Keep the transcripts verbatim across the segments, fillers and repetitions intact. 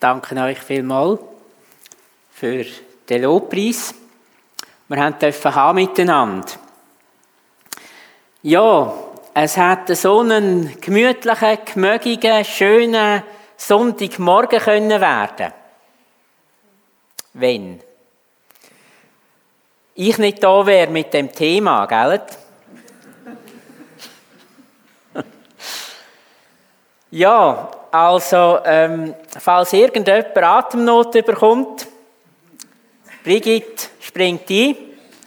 danke euch vielmals für den Lobpreis. Wir dürfen haben miteinander. Ja, es hat so einen gemütlichen, gemögigen, schönen Sonntagmorgen können werden. Wenn ich nicht da wäre mit dem Thema, gell? Ja, also, ähm, falls irgendjemand Atemnot bekommt, Brigitte springt ein.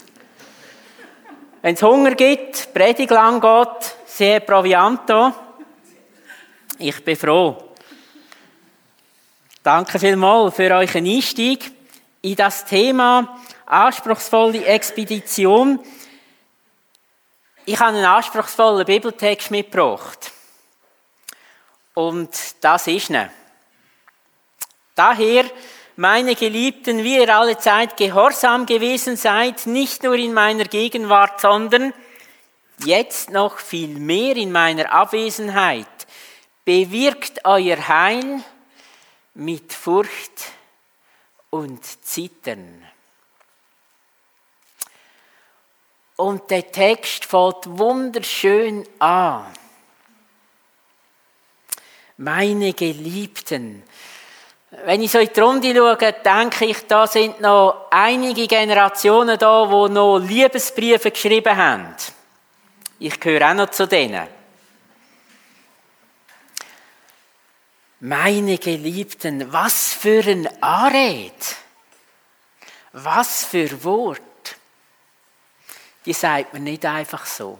Wenn es Hunger gibt, Predigt lang geht, sie hat Proviant da. Ich bin froh. Danke vielmals für euren Einstieg in das Thema anspruchsvolle Expedition. Ich habe einen anspruchsvollen Bibeltext mitgebracht. Und das ist er. Daher, meine Geliebten, wie ihr alle Zeit gehorsam gewesen seid, nicht nur in meiner Gegenwart, sondern jetzt noch viel mehr in meiner Abwesenheit, bewirkt euer Heil mit Furcht und Zittern. Und der Text fängt wunderschön an. Meine Geliebten. Wenn ich so in die Runde schaue, denke ich, da sind noch einige Generationen da, die noch Liebesbriefe geschrieben haben. Ich gehöre auch noch zu denen. Meine Geliebten, was für ein Anrede. Was für Wort. Die sagt man nicht einfach so.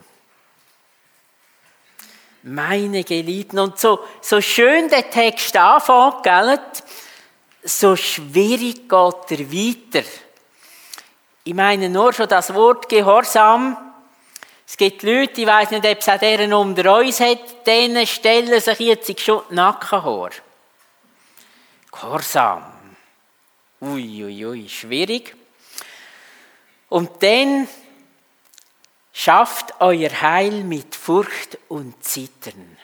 Meine Geliebten. Und so, so schön der Text anfängt, gell, so schwierig geht er weiter. Ich meine nur schon das Wort Gehorsam. Es gibt Leute, ich weiss nicht, ob es auch deren unter uns hat, denen stellen sich jetzt schon die Nackenhaare. Gehorsam. Ui, ui, ui, schwierig. Und dann schafft euer Heil mit Furcht und Zittern.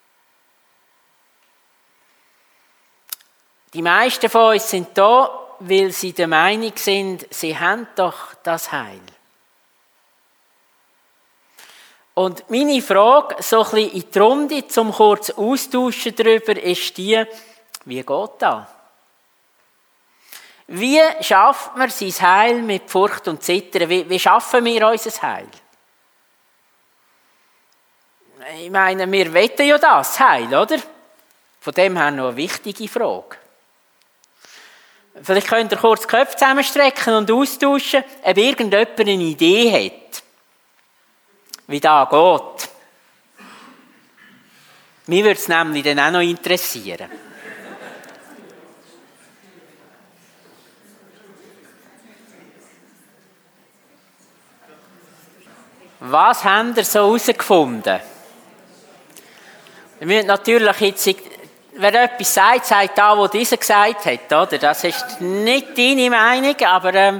Die meisten von uns sind da, weil sie der Meinung sind, sie haben doch das Heil. Und meine Frage, so ein bisschen in die Runde, zum kurz austauschen darüber, ist die, wie geht das? Wie schafft man sein Heil mit Furcht und Zittern? Wie, wie schaffen wir unser Heil? Ich meine, wir wollen ja das Heil, oder? Von dem her noch eine wichtige Frage. Vielleicht könnt ihr kurz die Köpfe zusammenstrecken und austauschen, ob irgendjemand eine Idee hat, wie das geht. Mich würde es nämlich dann auch noch interessieren. Was habt ihr so herausgefunden? Wir müssen natürlich jetzt, wer etwas sagt, sagt da, wo dieser gesagt hat, oder? Das ist nicht deine Meinung, aber ähm,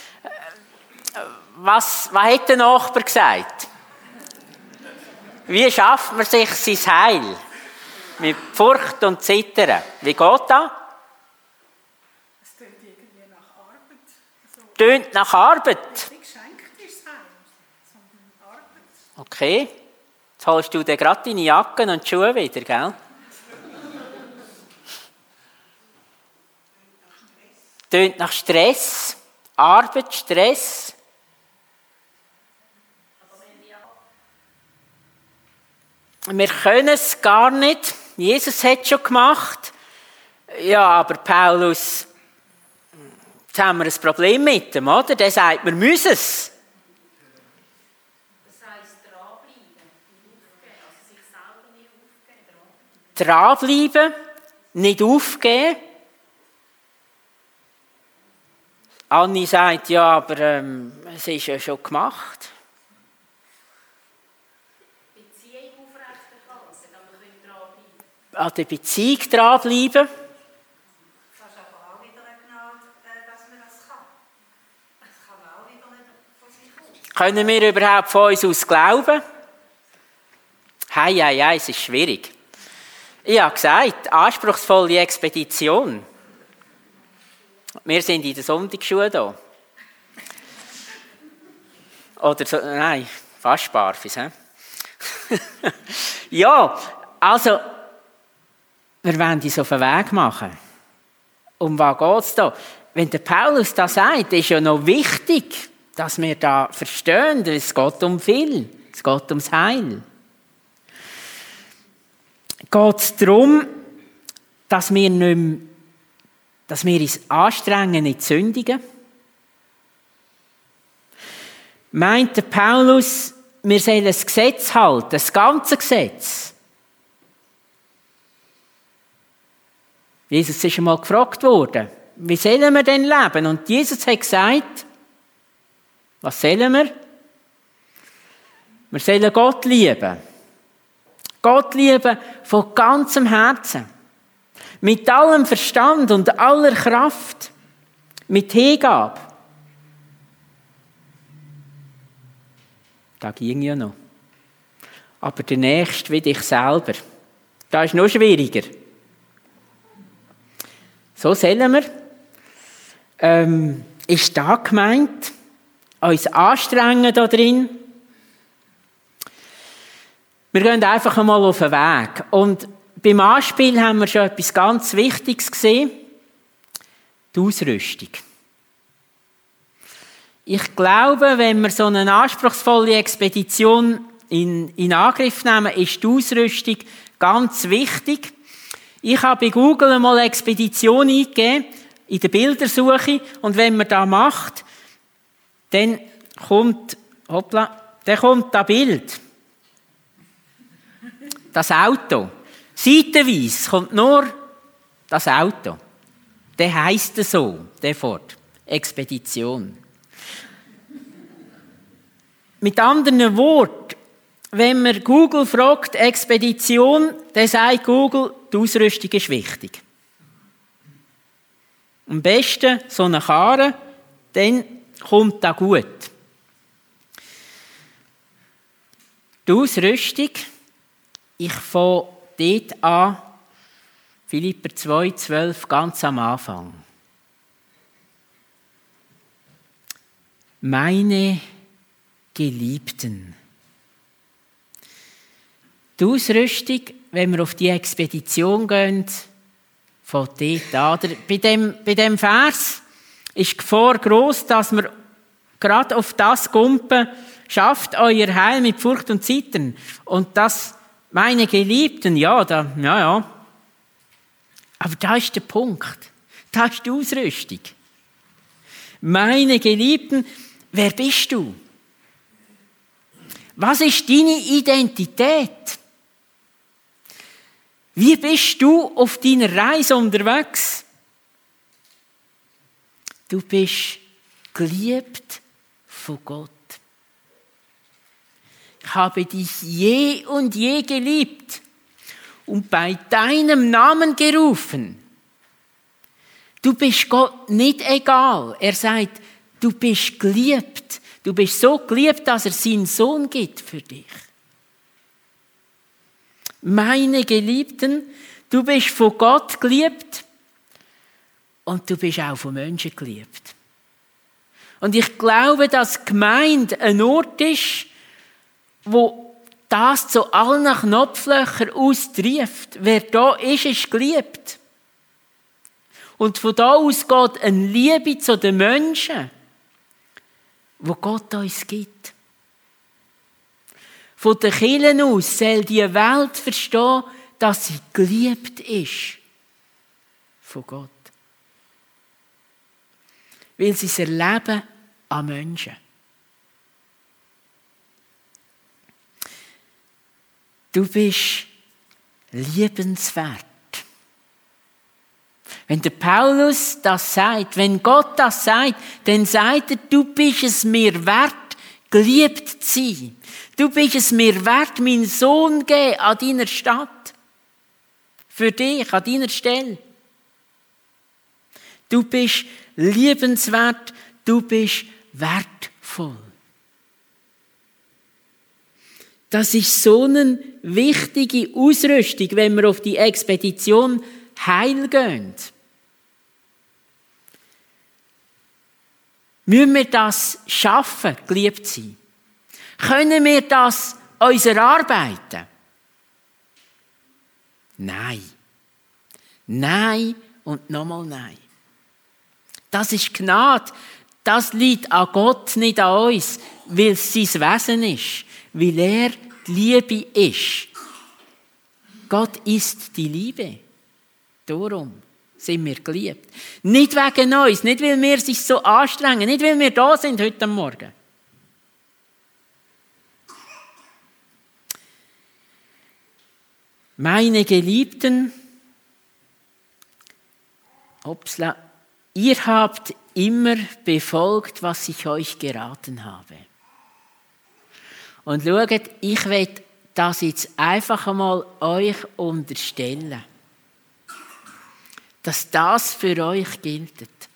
was, was hat der Nachbar gesagt? Wie schafft man sich sein Heil? Mit Furcht und Zittern. Wie geht das? Es tönt irgendwie nach Arbeit. Also, tönt nach Arbeit? Nicht geschenkt ist Heil, sondern Arbeit. Okay. Jetzt holst du dir gerade deine Jacken und die Schuhe wieder, gell? Tönt nach Stress. Arbeit, Stress. Wir können es gar nicht. Jesus hat es schon gemacht. Ja, aber Paulus, jetzt haben wir ein Problem mit ihm, oder? Der sagt, wir müssen es. Dranbleiben, nicht aufgeben. Anni sagt, ja, aber ähm, es ist ja schon gemacht. Beziehung aufrechterhalten, aber wir können dranbleiben. An der Beziehung dranbleiben. Das ist aber auch wieder eine Gnade, dass man das kann. Das kann man auch wieder nicht von sich aus. Können wir überhaupt von uns aus glauben? Hei, hei, hei, es ist schwierig. Ich habe gesagt, anspruchsvolle Expedition. Wir sind in der Sonntagsschule hier. Oder so, nein, fast barfuß. He? Ja, also, wir wollen uns auf den Weg machen. Um was geht es da? Wenn der Paulus das sagt, ist ja noch wichtig, dass wir da verstehen, es geht um viel, es geht ums Heil. Geht es darum, dass wir, nicht mehr, dass wir uns anstrengen, nicht sündigen? Meint der Paulus, wir sollen das Gesetz halten, das ganze Gesetz? Jesus ist einmal gefragt worden, wie sollen wir denn leben? Und Jesus hat gesagt, was sollen wir? Wir sollen Gott lieben. Gott lieben von ganzem Herzen. Mit allem Verstand und aller Kraft. Mit Hingabe. Das ging ja noch. Aber der Nächste wie dich selber. Das ist noch schwieriger. So sollen wir. Ähm, ist da gemeint? Uns anstrengen da drin? Wir gehen einfach einmal auf den Weg. Und beim Anspiel haben wir schon etwas ganz Wichtiges gesehen. Die Ausrüstung. Ich glaube, wenn wir so eine anspruchsvolle Expedition in, in Angriff nehmen, ist die Ausrüstung ganz wichtig. Ich habe bei Google einmal Expedition eingegeben, in der Bildersuche. Und wenn man das macht, dann kommt, hoppla, dann kommt das Bild. Das Auto. Seitenweise kommt nur das Auto. Der heisst es so, der Ford. Expedition. Mit anderen Worten, wenn man Google fragt, Expedition, dann sagt Google, die Ausrüstung ist wichtig. Am besten so eine Karre, dann kommt das gut. Die Ausrüstung, ich fange dort an, Philipper zwei, zwölf, ganz am Anfang. Meine Geliebten. Die Ausrüstung, wenn wir auf die Expedition gehen, von dort an. Bei dem, bei dem Vers ist die Gefahr gross, dass wir gerade auf das Gumpen schafft euer Heil mit Furcht und Zittern. Und das, meine Geliebten, ja, da, ja, ja. Aber da ist der Punkt. Da ist die Ausrüstung. Meine Geliebten, wer bist du? Was ist deine Identität? Wie bist du auf deiner Reise unterwegs? Du bist geliebt von Gott. Ich habe dich je und je geliebt und bei deinem Namen gerufen. Du bist Gott nicht egal. Er sagt, du bist geliebt. Du bist so geliebt, dass er seinen Sohn gibt für dich. Meine Geliebten, du bist von Gott geliebt und du bist auch von Menschen geliebt. Und ich glaube, dass Gemeinde ein Ort ist, wo das zu allen Knopflöchern austrieft. Wer da ist, ist geliebt. Und von da aus geht eine Liebe zu den Menschen, wo Gott uns gibt. Von den Kirchen aus soll die Welt verstehen, dass sie geliebt ist von Gott. Weil sie es erleben an Menschen. Du bist liebenswert. Wenn der Paulus das sagt, wenn Gott das sagt, dann sagt er, du bist es mir wert, geliebt zu sein. Du bist es mir wert, meinen Sohn zu geben an deiner Stadt. Für dich, an deiner Stelle. Du bist liebenswert, du bist wertvoll. Das ist so eine wichtige Ausrüstung, wenn wir auf die Expedition Heil gehen. Müssen wir das schaffen, geliebt sein? Können wir das uns erarbeiten? Nein. Nein und nochmal nein. Das ist Gnade. Das liegt an Gott, nicht an uns, weil es sein Wesen ist, weil er die Liebe ist. Gott ist die Liebe. Darum sind wir geliebt. Nicht wegen uns, nicht weil wir sich so anstrengen, nicht weil wir da sind heute Morgen. Meine Geliebten, Upsla, ihr habt immer befolgt, was ich euch geraten habe. Und schaut, ich will das jetzt einfach einmal euch unterstellen, dass das für euch gilt.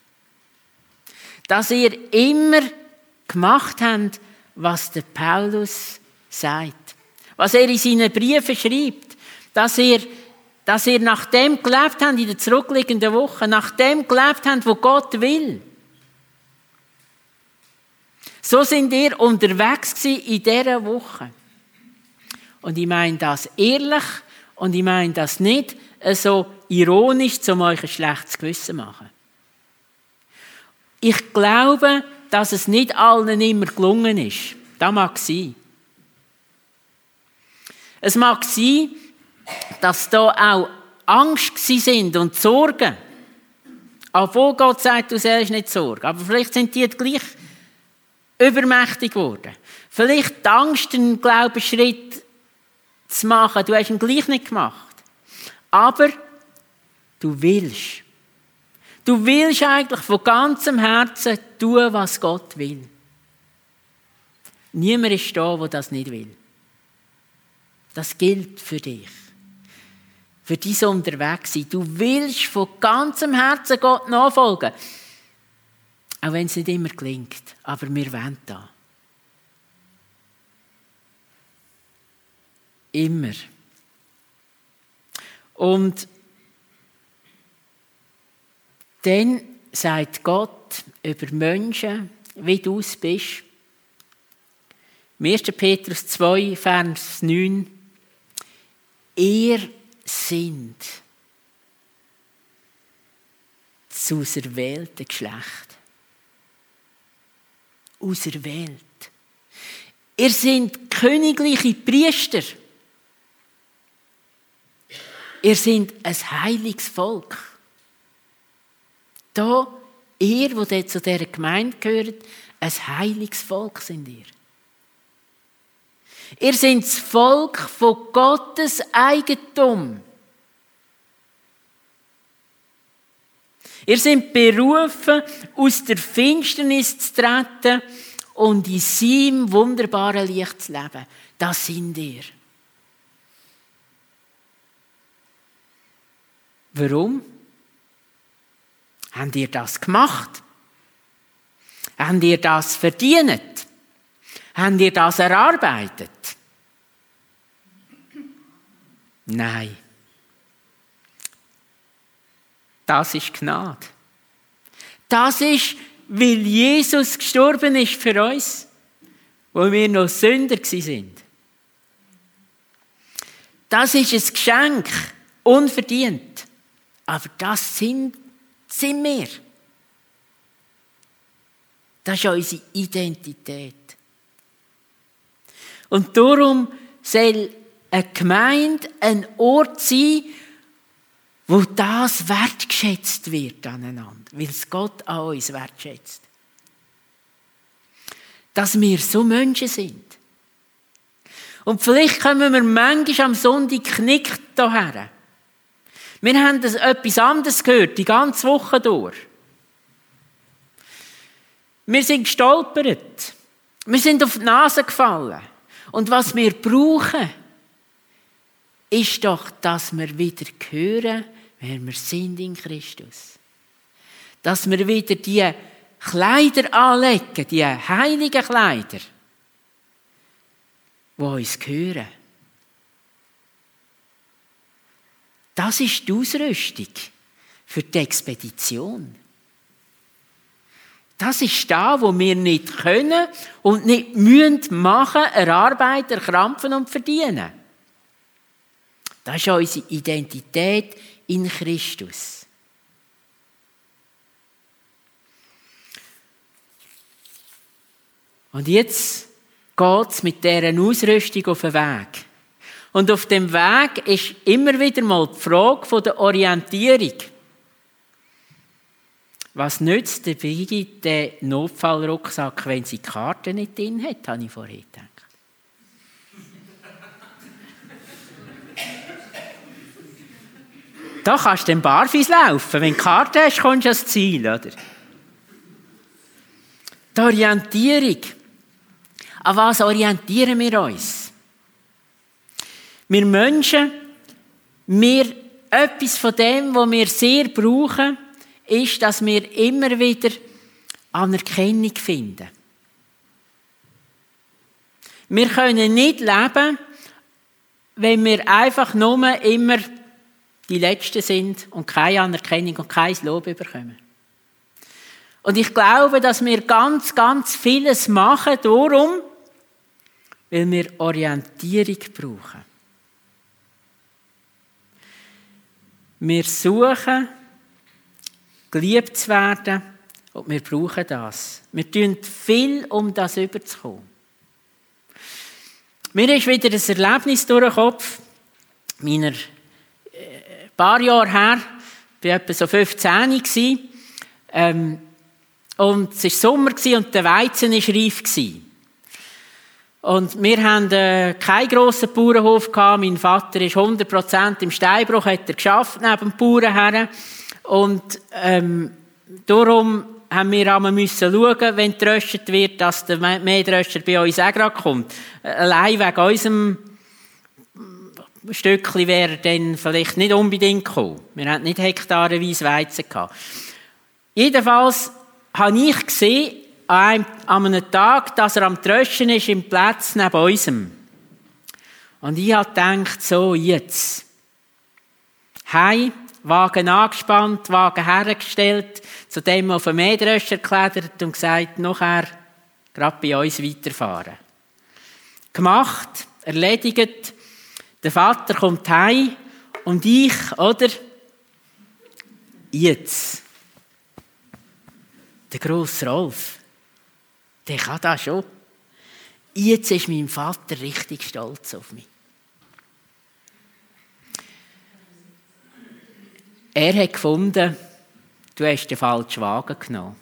Dass ihr immer gemacht habt, was der Paulus sagt. Was er in seinen Briefen schreibt. Dass ihr, dass ihr nach dem gelebt habt in der zurückliegenden Woche. Nach dem gelebt habt, wo Gott will. So sind ihr unterwegs gewesen in dieser Woche. Und ich meine das ehrlich und ich meine das nicht so ironisch, um euch ein schlechtes Gewissen zu machen. Ich glaube, dass es nicht allen immer gelungen ist. Das mag sein. Es mag sein, dass da auch Angst gewesen sind und Sorgen. Obwohl Gott sagt, du sollst nicht sorgen. Aber vielleicht sind die gleich übermächtig geworden. Vielleicht die Angst, einen Glaubensschritt zu machen. Du hast ihn gleich nicht gemacht. Aber du willst. Du willst eigentlich von ganzem Herzen tun, was Gott will. Niemand ist da, der das nicht will. Das gilt für dich. Für dein Unterwegssein. Du willst von ganzem Herzen Gott nachfolgen. Auch wenn es nicht immer gelingt. Aber wir wollen das. Immer. Und dann sagt Gott über Menschen, wie du es bist. Im ersten Petrus zwei, Vers neun. Ihr sind das auserwählte Geschlecht. Auserwählt. Ihr seid königliche Priester. Ihr seid ein heiliges Volk. Da, ihr, die zu dieser Gemeinde gehört, ein heiliges Volk sind ihr. Ihr seid das Volk von Gottes Eigentum. Ihr seid berufen, aus der Finsternis zu treten und in seinem wunderbaren Licht zu leben. Das sind ihr. Warum? Habt ihr das gemacht? Habt ihr das verdient? Habt ihr das erarbeitet? Nein. Das ist Gnade. Das ist, weil Jesus gestorben ist für uns, wo wir noch Sünder sind. Das ist ein Geschenk, unverdient. Aber das sind, sind wir. Das ist unsere Identität. Und darum soll eine Gemeinde ein Ort sein, wo das wertgeschätzt wird aneinander, weil es Gott an uns wertschätzt. Dass wir so Menschen sind. Und vielleicht kommen wir manchmal am Sonntag knickt hierher. Wir haben das etwas anderes gehört, die ganze Woche durch. Wir sind gestolpert. Wir sind auf die Nase gefallen. Und was wir brauchen, ist doch, dass wir wieder hören, wer wir sind in Christus. Dass wir wieder die Kleider anlegen, die heiligen Kleider, die uns gehören. Das ist die Ausrüstung für die Expedition. Das ist da, wo wir nicht können und nicht müssen machen, erarbeiten, erkrampfen und verdienen. Das ist unsere Identität in Christus. Und jetzt geht es mit dieser Ausrüstung auf den Weg. Und auf dem Weg ist immer wieder mal die Frage von der Orientierung. Was nützt der Brigitte den Notfallrucksack, wenn sie die Karte nicht drin hat, habe ich vorher gedacht. Da kannst du dann barfuß laufen. Wenn du die Karte hast, kommst du ans Ziel, oder? Die Orientierung. An was orientieren wir uns? Wir Menschen, wir, etwas von dem, was wir sehr brauchen, ist, dass wir immer wieder Anerkennung finden. Wir können nicht leben, wenn wir einfach nur immer die Letzten sind und keine Anerkennung und kein Lob bekommen. Und ich glaube, dass wir ganz, ganz vieles machen, darum, weil wir Orientierung brauchen. Wir suchen, geliebt zu werden, und wir brauchen das. Wir tun viel, um das überzukommen. Mir ist wieder ein Erlebnis durch den Kopf, meiner ein paar Jahre her, ich war etwa so fünfzehn, ähm, und es war Sommer und der Weizen war reif. Und wir hatten äh, keinen grossen Bauernhof gehabt. Mein Vater ist hundert Prozent im Steinbruch, hat er geschafft, neben dem Bauernherren. Und ähm, darum haben wir einmal müssen schauen, wenn geröstet wird, dass der Mähdröscher bei uns auch gerade kommt. Allein wegen unserem Stückchen wäre er dann vielleicht nicht unbedingt gekommen. Wir hatten nicht hektarenweise Weizen gehabt. Jedenfalls habe ich gesehen, an einem Tag, dass er am Tröschen ist, im Platz neben unserem. Und ich habe gedacht, so jetzt. Heim, Wagen angespannt, Wagen hergestellt, zu dem auf den Mähdröscher geklettert und gesagt, nachher gerade bei uns weiterfahren. Gemacht, erledigt. Der Vater kommt heim und ich, oder? Jetzt. Der grosse Rolf, der kann das schon. Jetzt ist mein Vater richtig stolz auf mich. Er hat gefunden, du hast den falschen Wagen genommen.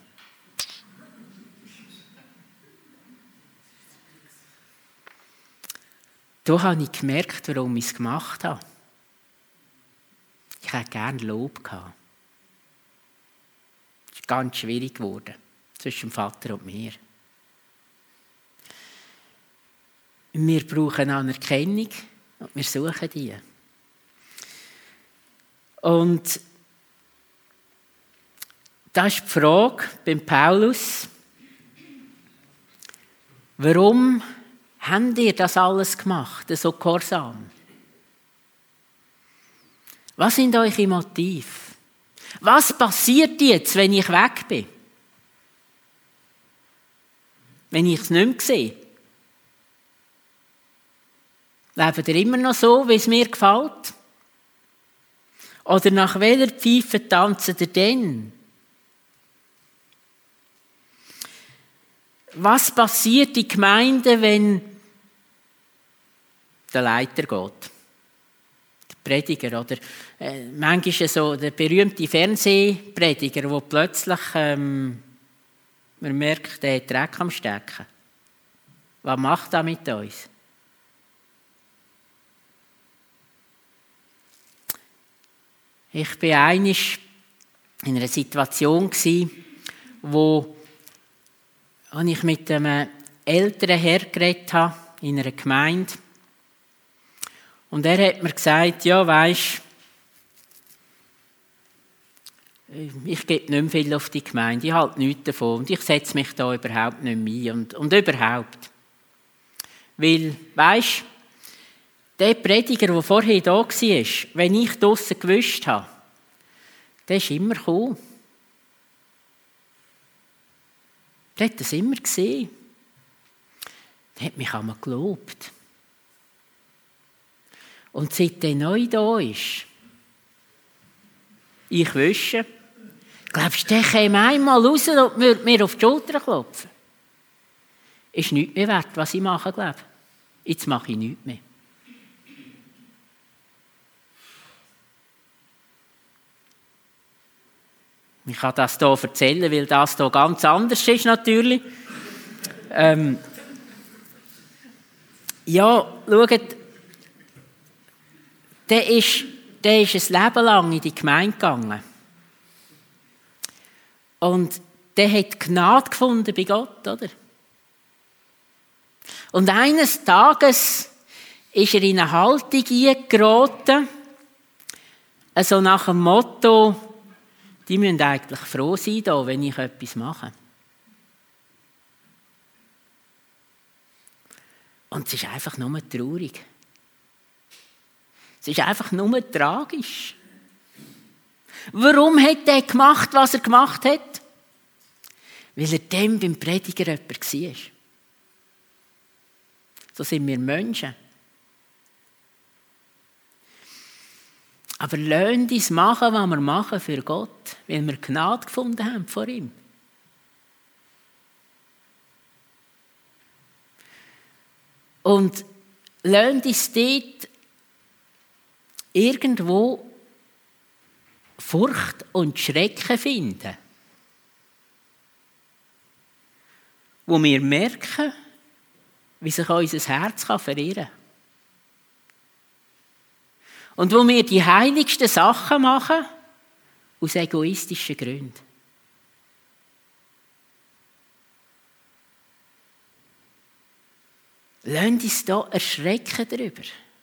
Da habe ich gemerkt, warum ich es gemacht habe. Ich hätte gerne Lob gehabt. Es ist ganz schwierig geworden zwischen dem Vater und mir. Wir brauchen Anerkennung und wir suchen die. Und das ist die Frage beim Paulus. Warum habt ihr das alles gemacht, so gehorsam? Was sind eure Motive? Was passiert jetzt, wenn ich weg bin? Wenn ich es nicht mehr sehe? Lebt ihr immer noch so, wie es mir gefällt? Oder nach welcher Pfeife tanzt ihr denn? Was passiert in Gemeinden, wenn der Leiter geht? Der Prediger, oder? Äh, manchmal so der berühmte Fernsehprediger, wo plötzlich ähm, man merkt, der hat Dreck am Stecken. Was macht das mit uns? Ich war einmal in einer Situation, wo ich mit einem älteren Herrn geredet habe, in einer Gemeinde. Und er hat mir gesagt, ja, weisst, ich gebe nicht mehr viel auf die Gemeinde, ich halte nichts davon und ich setze mich da überhaupt nicht mehr ein. Und, und überhaupt. Weil, weisst, der Prediger, der vorher da war, wenn ich draussen gewischt habe, der ist immer gekommen. Der hat das immer gesehen. Der hat mich einmal gelobt. Und seit der neu da ist, ich wüsste, glaubst du, der käme einmal raus und würde mir auf die Schulter klopfen? Ist nichts mehr wert, was ich mache, glaube ich. Jetzt mache ich nichts mehr. Ich kann das hier erzählen, weil das hier ganz anders ist natürlich. Ähm, ja, schaut, der ist, der ist ein Leben lang in die Gemeinde gegangen. Und der hat Gnade gefunden bei Gott, oder? Und eines Tages ist er in eine Haltung eingeraten, also nach dem Motto, die müssen eigentlich froh sein, da, wenn ich etwas mache. Und es ist einfach nur traurig. Es ist einfach nur tragisch. Warum hat er gemacht, was er gemacht hat? Weil er dem beim Prediger jemand war. So sind wir Menschen. Aber lasst uns machen, was wir machen für Gott, weil wir Gnade gefunden haben vor ihm. Und lasst uns dort irgendwo Furcht und Schrecken finden, wo wir merken, wie sich unser Herz verirren kann. Und wo wir die heiligsten Sachen machen, aus egoistischen Gründen. Lasst uns hier erschrecken darüber.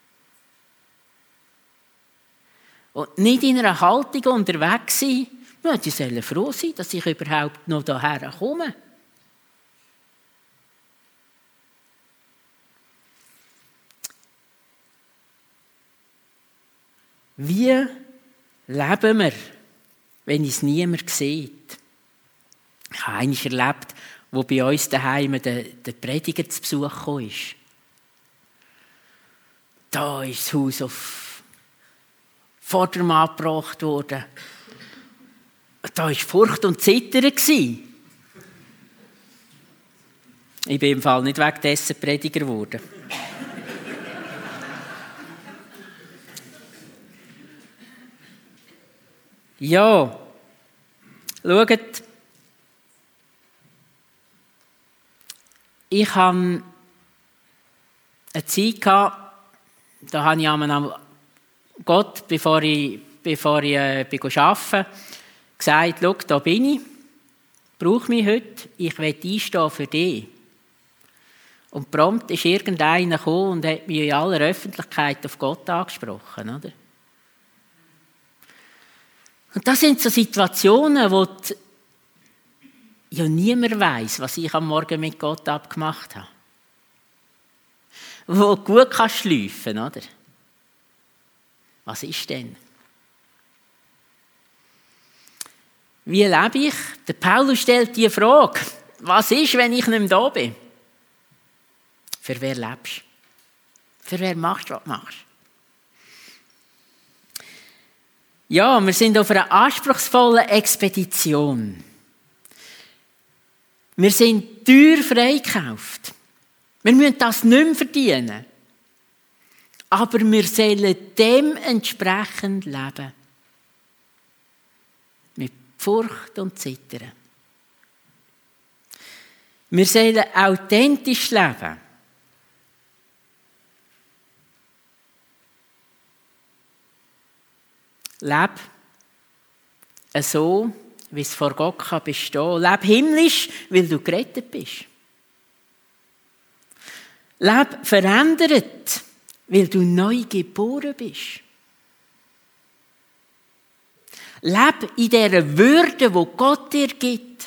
Und nicht in einer Haltung unterwegs sein, ja, die sollen froh sein, dass ich überhaupt noch hierher komme. Wie leben wir, wenn es niemand sieht? Ich habe eines erlebt, wo bei uns daheim der, der Prediger zu Besuch gekommen ist. Da ist das Haus auf Vordermann gebracht worden. Da war Furcht und Zittern. Ich bin im Fall nicht wegen dessen Prediger geworden. Ja, schaut, ich hatte eine Zeit, da habe ich einmal Gott, bevor ich, bevor ich äh, arbeiten bin, gesagt, schau, da bin ich, brauche mich heute, ich will einstehen für dich. Und prompt ist irgendeiner gekommen und hat mich in aller Öffentlichkeit auf Gott angesprochen, oder? Und das sind so Situationen, wo die, ja niemand weiss, was ich am Morgen mit Gott abgemacht habe. Wo du gut kannst schlafen, oder? Was ist denn? Wie lebe ich? Der Paulus stellt die Frage, was ist, wenn ich nicht mehr da bin? Für wer lebst du? Für wer machst du, was du machst? Ja, wir sind auf einer anspruchsvollen Expedition. Wir sind teuer freigekauft. Wir müssen das nicht mehr verdienen. Aber wir sollen dementsprechend leben. Mit Furcht und Zittern. Wir sollen authentisch leben. Leb so, wie es vor Gott kann bestehen. Leb himmlisch, weil du gerettet bist. Leb verändert, weil du neu geboren bist. Leb in dieser Würde, die Gott dir gibt.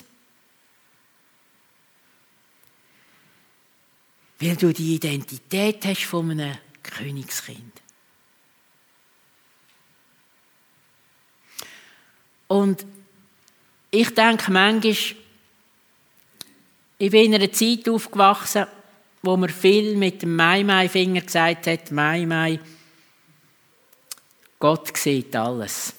Weil du die Identität hast von einem Königskind. Und ich denke manchmal, Ich bin in einer Zeit aufgewachsen, wo man viel mit dem Mai-Mai-Finger gesagt hat, Mai-Mai, Gott sieht alles.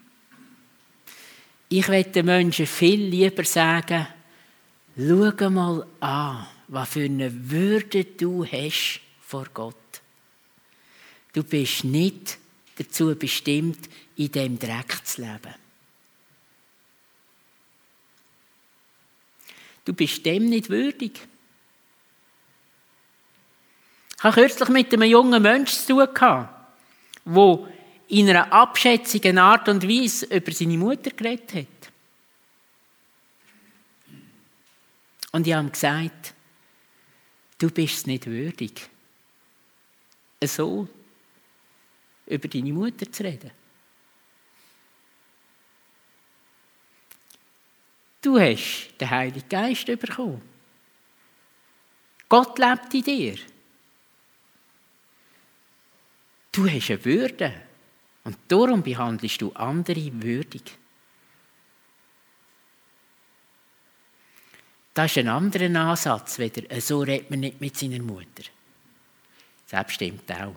Ich möchte den Menschen viel lieber sagen, schau mal an, was für eine Würde du hast vor Gott. Du bist nicht dazu bestimmt, in diesem Dreck zu leben. Du bist dem nicht würdig. Ich hatte kürzlich mit einem jungen Menschen zu tun, der in einer abschätzigen Art und Weise über seine Mutter geredet hat. Und ich habe ihm gesagt, du bist es nicht würdig, so über deine Mutter zu reden. Du hast den Heiligen Geist bekommen. Gott lebt in dir. Du hast eine Würde. Und darum behandelst du andere würdig. Das ist ein anderer Ansatz, weder so redet man nicht mit seiner Mutter. Das stimmt auch.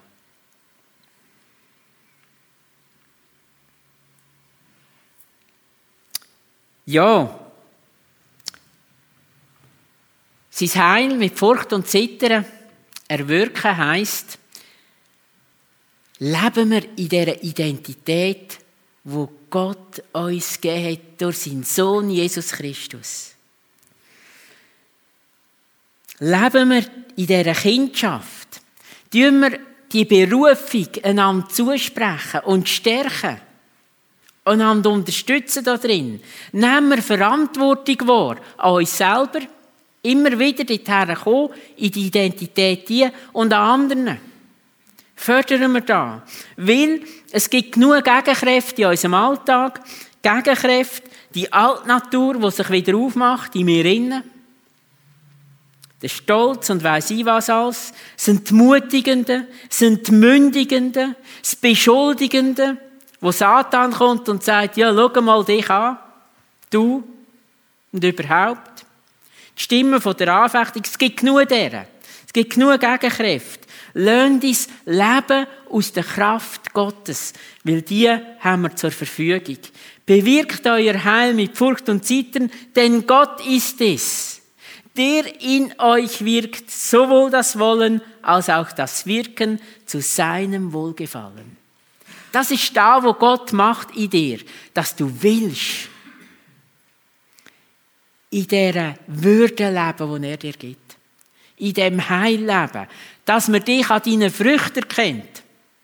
Ja, sein Heil mit Furcht und Zittern erwirken heisst, leben wir in dieser Identität, die Gott uns gegeben hat durch seinen Sohn Jesus Christus. Leben wir in dieser Kindschaft, tun wir die Berufung einander zusprechen und stärken, einander unterstützen darin, nehmen wir Verantwortung wahr an uns selber, immer wieder dorthin kommen, in die Identität hier und an anderen. Fördern wir da. Weil es gibt genug Gegenkräfte in unserem Alltag, Gegenkräfte, die Altnatur, die sich wieder aufmacht in mir innen. Der Stolz und weiss ich was alles, sind die Mutigenden, sind die Mündigenden, das Beschuldigende, wo Satan kommt und sagt, ja, schau mal dich an, du und überhaupt. Die Stimme von der Anfechtung, es gibt genug deren, es gibt genug Gegenkräfte. Lasst uns leben aus der Kraft Gottes, weil die haben wir zur Verfügung. Bewirkt euer Heil mit Furcht und Zittern, denn Gott ist es, der in euch wirkt, sowohl das Wollen als auch das Wirken zu seinem Wohlgefallen. Das ist da, wo Gott macht in dir, dass du willst in dieser Würde leben, die er dir gibt. In dem Heil leben, dass man dich an deinen Früchten erkennt.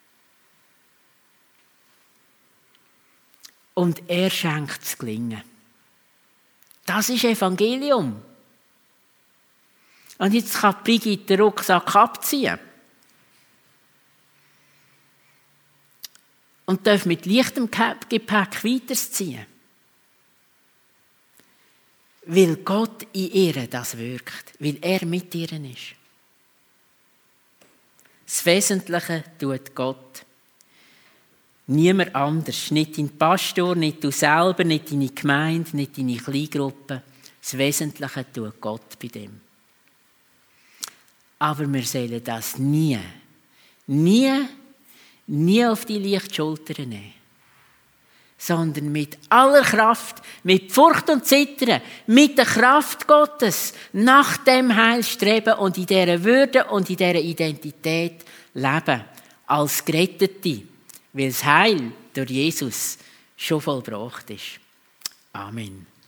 Und er schenkt das Gelingen. Das ist Evangelium. Und jetzt kann Brigitte den Rucksack abziehen. Und darf mit leichtem Gepäck weiterziehen. Weil Gott in ihr das wirkt. Weil er mit ihr ist. Das Wesentliche tut Gott. Niemand anders. Nicht dein Pastor, nicht du selber, nicht deine Gemeinde, nicht deine Kleingruppe. Das Wesentliche tut Gott bei dem. Aber wir sollen das nie, nie, nie auf die leichte Schulter nehmen. Sondern mit aller Kraft, mit Furcht und Zittern, mit der Kraft Gottes nach dem Heil streben und in dieser Würde und in dieser Identität leben. Als Gerettete, weil das Heil durch Jesus schon vollbracht ist. Amen.